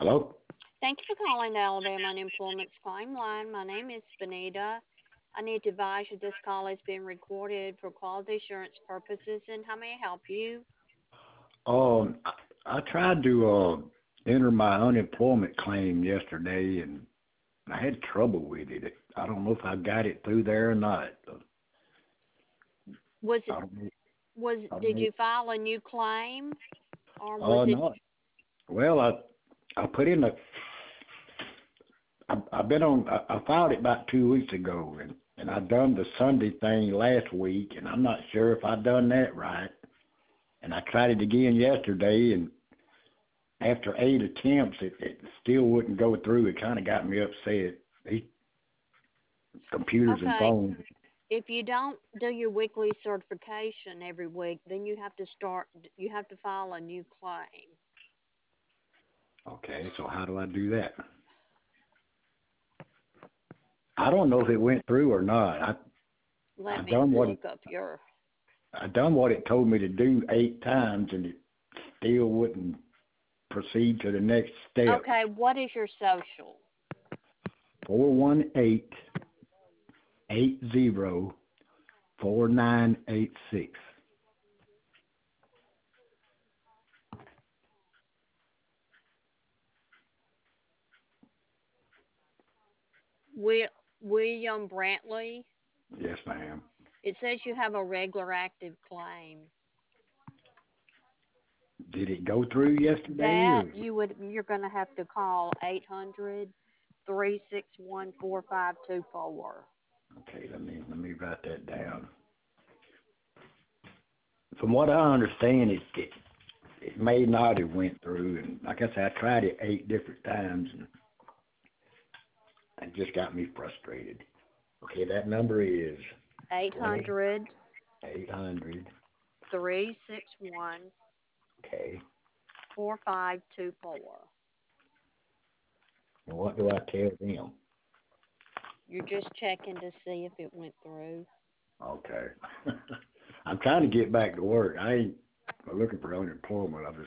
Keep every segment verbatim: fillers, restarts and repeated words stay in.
Hello? Thank you for calling the Alabama Unemployment Claim Line. My name is Benita. I need to advise you this call is being recorded for quality assurance purposes. And how may I help you? Um, I, I tried to uh, enter my unemployment claim yesterday, and I had trouble with it. I don't know if I got it through there or not. Was it I don't know. was I don't did know. you file a new claim or was Uh, it no. Well, I I put in a. I, I've been on. I, I filed it about two weeks ago, and and I done the Sunday thing last week, and I'm not sure if I done that right. And I tried it again yesterday, and after eight attempts, it, it still wouldn't go through. It kind of got me upset. These computers and okay? phones. If you don't do your weekly certification every week, then you have to start you have to file a new claim. Okay, so how do I do that? I don't know if it went through or not. I I Let me done what it, look up your I done what it told me to do eight times, and it still wouldn't proceed to the next step. Okay, what is your social? Four one eight eight zero four nine eight six. Wi- William Brantley. Yes, ma'am. It says you have a regular active claim. Did it go through yesterday That or? you would you're going to have to call eight hundred three six one four five two four. Okay, let me let me write that down. From what I understand, it it, it may not have went through, and like I said, I tried it eight different times, and it just got me frustrated. Okay, that number is Eight one hundred eight hundred. three six one Okay, four five two four. and what do I tell them? You're just checking to see if it went through. Okay, I'm trying to get back to work. I ain't looking for unemployment. I just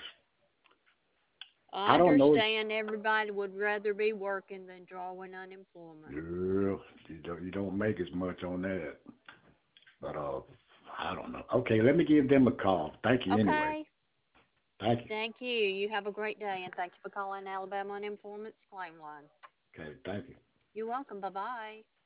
I I don't know. understand everybody would rather be working than drawing unemployment. Girl, you don't you don't make as much on that, but uh, I don't know. Okay, let me give them a call. Thank you anyway. Okay. Thank you. Thank you. You have a great day and thank you for calling Alabama Unemployment's Claim Line. Okay, thank you. You're welcome. Bye bye.